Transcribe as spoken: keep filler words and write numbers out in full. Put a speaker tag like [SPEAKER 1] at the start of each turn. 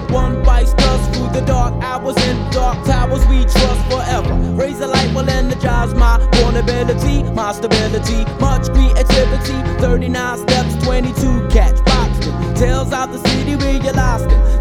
[SPEAKER 1] One vice dust through the dark hours and dark towers we trust forever. Raise a light will energize my vulnerability, my stability, much creativity. thirty-nine steps, twenty-two catch boxed in. Tales out the city where you're lost in.